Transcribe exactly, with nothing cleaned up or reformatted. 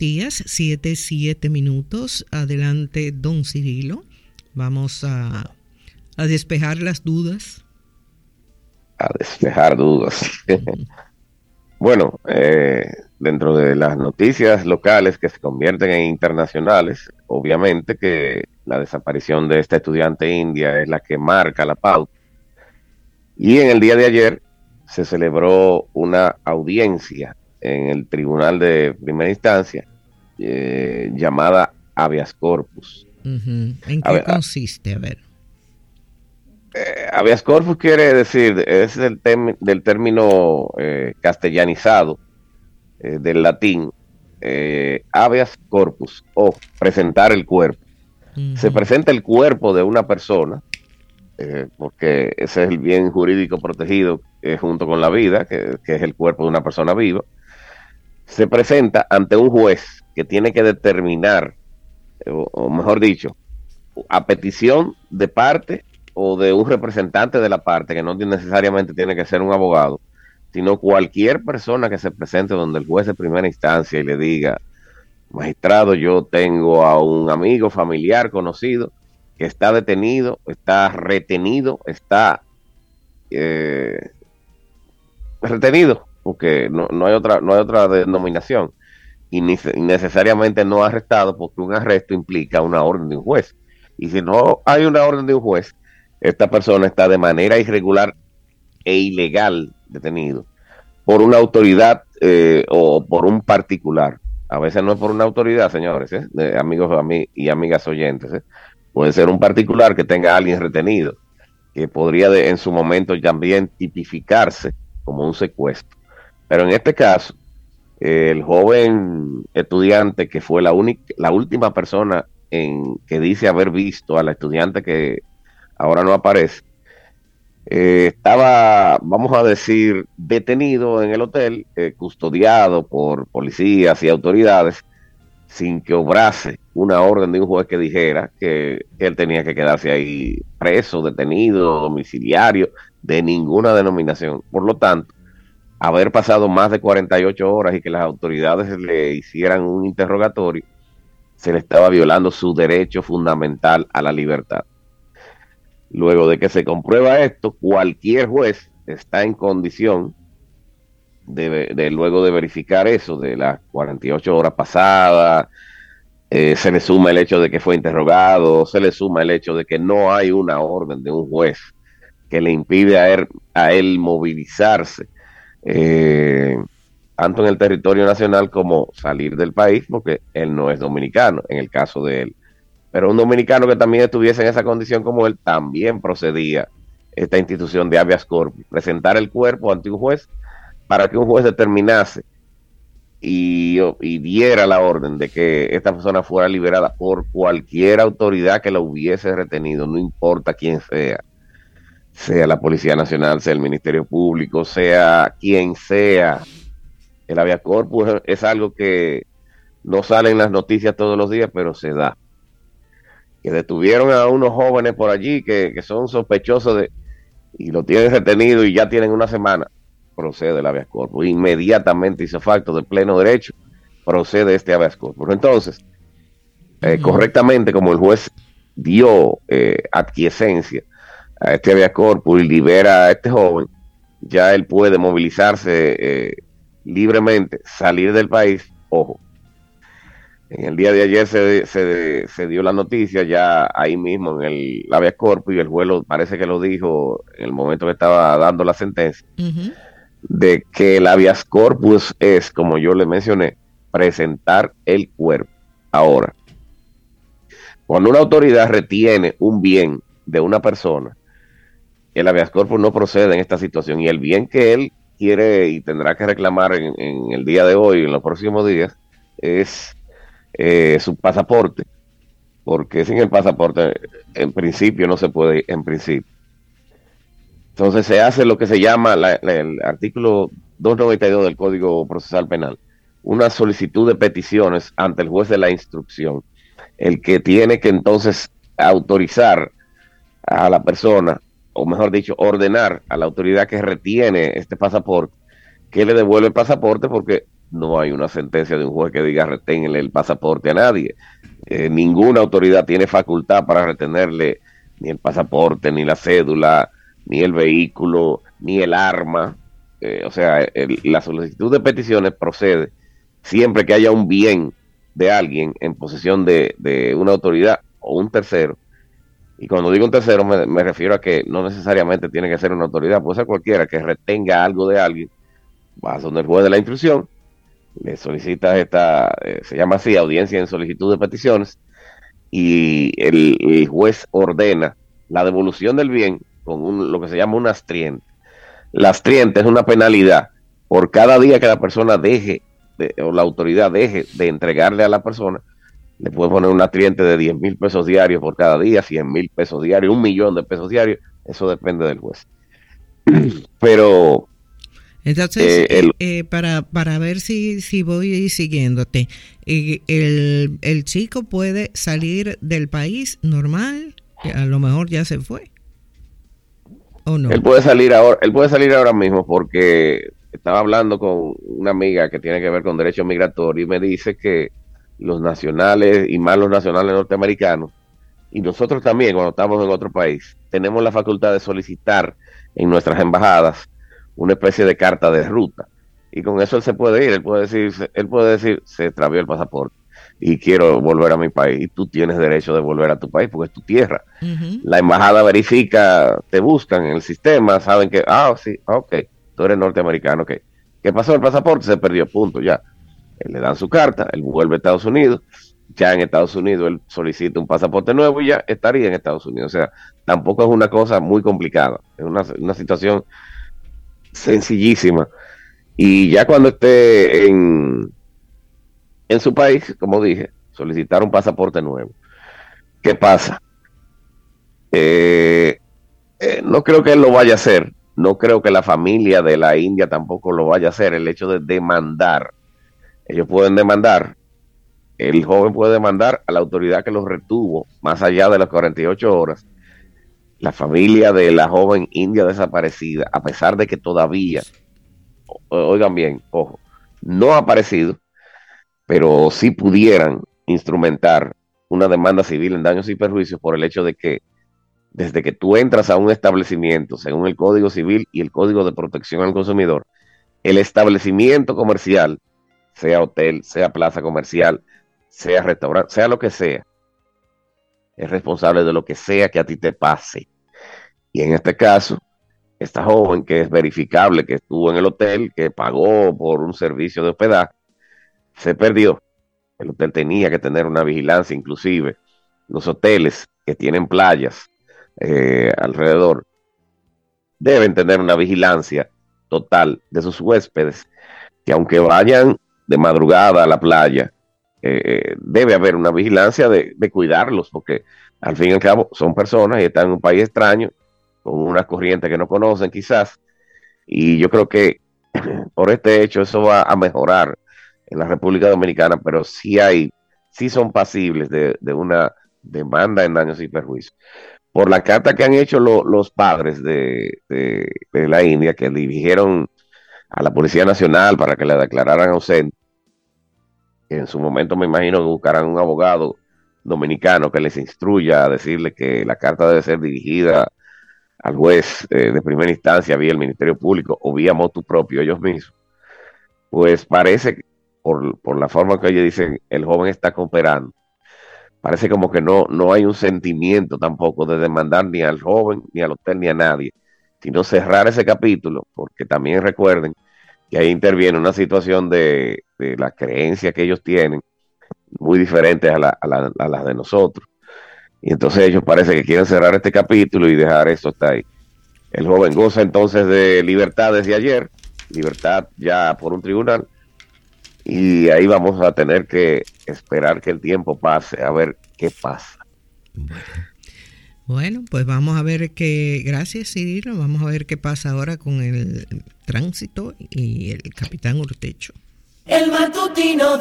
días, siete, siete minutos. Adelante, don Cirilo. Vamos a, a despejar las dudas. A despejar dudas. Bueno, eh, dentro de las noticias locales que se convierten en internacionales, obviamente que la desaparición de esta estudiante india es la que marca la pauta. Y en el día de ayer se celebró una audiencia en el Tribunal de Primera Instancia eh, llamada habeas corpus. Uh-huh. ¿En qué consiste? A ver. Eh, habeas corpus quiere decir, es del, tem- del término eh, castellanizado eh, del latín, eh, habeas corpus, o presentar el cuerpo. Uh-huh. Se presenta el cuerpo de una persona, eh, porque ese es el bien jurídico protegido eh, junto con la vida, que, que es el cuerpo de una persona viva. Se presenta ante un juez que tiene que determinar, o, o mejor dicho, a petición de parte o de un representante de la parte, que no necesariamente tiene que ser un abogado, sino cualquier persona que se presente donde el juez de primera instancia y le diga: magistrado, yo tengo a un amigo, familiar, conocido, que está detenido, está retenido, está eh, retenido, porque no, no hay otra, no hay otra denominación, y ni, necesariamente no arrestado, porque un arresto implica una orden de un juez, y si no hay una orden de un juez, esta persona está de manera irregular e ilegal detenido por una autoridad eh, o por un particular. A veces no es por una autoridad, señores, ¿eh? De amigos ami- y amigas oyentes, ¿eh? Puede ser un particular que tenga a alguien retenido, que podría de, en su momento también tipificarse como un secuestro. Pero en este caso, eh, el joven estudiante que fue la única, la última persona en que dice haber visto a la estudiante que ahora no aparece, eh, estaba, vamos a decir, detenido en el hotel, eh, custodiado por policías y autoridades, sin que obrase una orden de un juez que dijera que, que él tenía que quedarse ahí preso, detenido, domiciliario, de ninguna denominación. Por lo tanto, haber pasado más de cuarenta y ocho horas y que las autoridades le hicieran un interrogatorio, se le estaba violando su derecho fundamental a la libertad. Luego de que se comprueba esto, cualquier juez está en condición de, de luego de verificar eso, de las cuarenta y ocho horas pasadas, eh, se le suma el hecho de que fue interrogado, se le suma el hecho de que no hay una orden de un juez que le impide a él, a él movilizarse, eh, tanto en el territorio nacional como salir del país, porque él no es dominicano, en el caso de él. Pero un dominicano que también estuviese en esa condición como él, también procedía esta institución de habeas corpus, presentar el cuerpo ante un juez para que un juez determinase y, y diera la orden de que esta persona fuera liberada por cualquier autoridad que la hubiese retenido, no importa quién sea, sea la Policía Nacional, sea el Ministerio Público, sea quien sea. El habeas corpus es, es algo que no sale en las noticias todos los días, pero se da. Que detuvieron a unos jóvenes por allí que, que son sospechosos de, y lo tienen retenido y ya tienen una semana, procede el habeas corpus. Inmediatamente hizo facto de pleno derecho, procede este habeas corpus. Entonces, eh, uh-huh. correctamente, como el juez dio eh, adquiesencia a este habeas corpus y libera a este joven, ya él puede movilizarse eh, libremente, salir del país. Ojo, en el día de ayer se, se, se dio la noticia ya ahí mismo en el habeas corpus, y el juez lo, parece que lo dijo en el momento que estaba dando la sentencia, uh-huh. de que el habeas corpus es, como yo le mencioné, presentar el cuerpo. Ahora, cuando una autoridad retiene un bien de una persona, el habeas corpus no procede en esta situación, y el bien que él quiere y tendrá que reclamar en, en el día de hoy, en los próximos días, es Eh, su pasaporte, porque sin el pasaporte en principio no se puede, en principio. Entonces se hace lo que se llama la, la, el artículo doscientos noventa y dos del Código Procesal Penal, una solicitud de peticiones ante el juez de la instrucción, el que tiene que entonces autorizar a la persona, o mejor dicho, ordenar a la autoridad que retiene este pasaporte, que le devuelva el pasaporte, porque no hay una sentencia de un juez que diga reténle el pasaporte a nadie. Eh, ninguna autoridad tiene facultad para retenerle ni el pasaporte, ni la cédula, ni el vehículo, ni el arma. Eh, o sea, el, la solicitud de peticiones procede siempre que haya un bien de alguien en posesión de, de una autoridad o un tercero. Y cuando digo un tercero me, me refiero a que no necesariamente tiene que ser una autoridad, puede ser cualquiera que retenga algo de alguien, vas donde el juez de la instrucción, le solicita esta, eh, se llama así, audiencia en solicitud de peticiones, y el, el juez ordena la devolución del bien con un, lo que se llama un astriente. La astriente es una penalidad por cada día que la persona deje, de, o la autoridad deje de entregarle a la persona. Le puede poner un astriente de diez mil pesos diarios por cada día, cien mil pesos diarios, un millón de pesos diarios, eso depende del juez. Pero entonces, eh, el, eh, para, para ver si, si voy siguiéndote, eh, el, el chico puede salir del país normal, a lo mejor ya se fue, ¿o no? Él puede salir ahora, él puede salir ahora mismo porque estaba hablando con una amiga que tiene que ver con derecho migratorio y me dice que los nacionales y más los nacionales norteamericanos, y nosotros también cuando estamos en otro país, tenemos la facultad de solicitar en nuestras embajadas una especie de carta de ruta, y con eso él se puede ir, él puede decir, él puede decir, se extravió el pasaporte y quiero volver a mi país, y tú tienes derecho de volver a tu país porque es tu tierra. Uh-huh. La embajada verifica, te buscan en el sistema, saben que, ah, sí, ok, tú eres norteamericano, ok. ¿Qué pasó? El pasaporte se perdió, punto, ya. Él le dan su carta, él vuelve a Estados Unidos, ya en Estados Unidos él solicita un pasaporte nuevo y ya estaría en Estados Unidos. O sea, tampoco es una cosa muy complicada, es una, una situación sencillísima. Y ya cuando esté en, en su país, como dije, solicitar un pasaporte nuevo. ¿Qué pasa? Eh, eh, no creo que él lo vaya a hacer, no creo que la familia de la India tampoco lo vaya a hacer, el hecho de demandar. Ellos pueden demandar, el joven puede demandar a la autoridad que los retuvo más allá de las cuarenta y ocho horas. La familia de la joven india desaparecida, a pesar de que todavía, oigan bien, ojo, no ha aparecido, pero sí pudieran instrumentar una demanda civil en daños y perjuicios por el hecho de que desde que tú entras a un establecimiento, según el Código Civil y el Código de Protección al Consumidor, el establecimiento comercial, sea hotel, sea plaza comercial, sea restaurante, sea lo que sea, es responsable de lo que sea que a ti te pase. Y en este caso, esta joven que es verificable que estuvo en el hotel, que pagó por un servicio de hospedaje, se perdió. El hotel tenía que tener una vigilancia, inclusive los hoteles que tienen playas eh, alrededor deben tener una vigilancia total de sus huéspedes, que aunque vayan de madrugada a la playa, eh, debe haber una vigilancia de, de cuidarlos, porque al fin y al cabo son personas y están en un país extraño, con una corriente que no conocen quizás, y yo creo que por este hecho eso va a mejorar en la República Dominicana, pero sí hay, sí son pasibles de, de una demanda en daños y perjuicios. Por la carta que han hecho lo, los padres de, de, de la India, que dirigieron a la Policía Nacional para que la declararan ausente, que en su momento me imagino que buscarán un abogado dominicano que les instruya a decirle que la carta debe ser dirigida al juez eh, de primera instancia vía el Ministerio Público o vía motu propio ellos mismos. Pues parece que por, por la forma que ellos dicen el joven está cooperando, parece como que no, no hay un sentimiento tampoco de demandar ni al joven, ni al hotel, ni a nadie, sino cerrar ese capítulo, porque también recuerden que ahí interviene una situación de, de la creencia que ellos tienen, muy diferentes a las a la, a la de nosotros. Y entonces ellos parece que quieren cerrar este capítulo y dejar esto hasta ahí. El joven goza entonces de libertad desde ayer, libertad ya por un tribunal, y ahí vamos a tener que esperar que el tiempo pase, a ver qué pasa. Bueno, bueno pues vamos a ver qué, gracias Cirilo, vamos a ver qué pasa ahora con el tránsito y el capitán Urtecho. El matutino